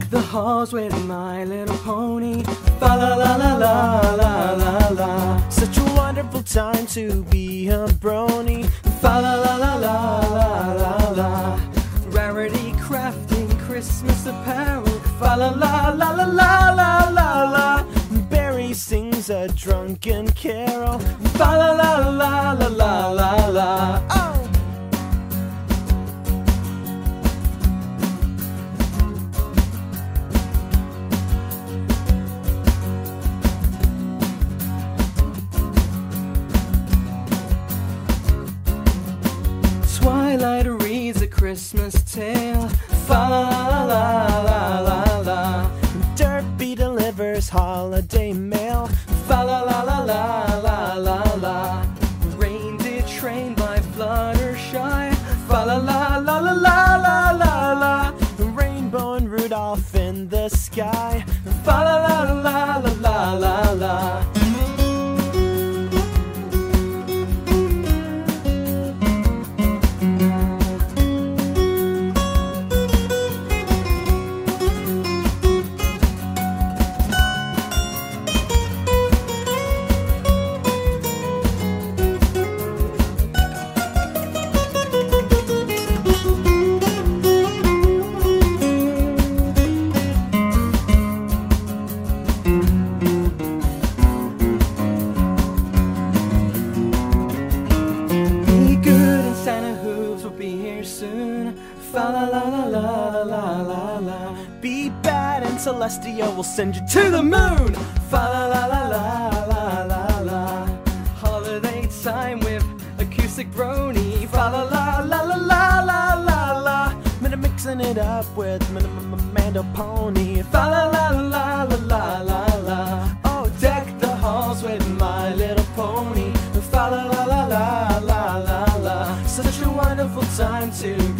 the halls with My Little Pony. Fa la la la la la la la. Such a wonderful time to be a brony. Fa la la la la la la la. Rarity crafting Christmas apparel. Fa la la la la la la la la. Barry sings a drunken carol. Fa la la la la la la la. Oh! Twilight reads a Christmas tale. Fa la la la la la. Derpy delivers holiday mail. Fa la la la la la la la. Reindeer trained by Fluttershy. Fa la la la la la la la la. Rainbow and Rudolph in the sky. Fa la la la la la la la. Fa la la la la la la la. Be bad and Celestia will send you To the moon! Fa la la la la la la la. Holiday time with acoustic brony. Fa la la la la la la la la. mixing it up with Mando Pony. Fa la la la la la la la. Oh, deck the halls with My Little Pony. Fa la la la la la la la. Such a wonderful time to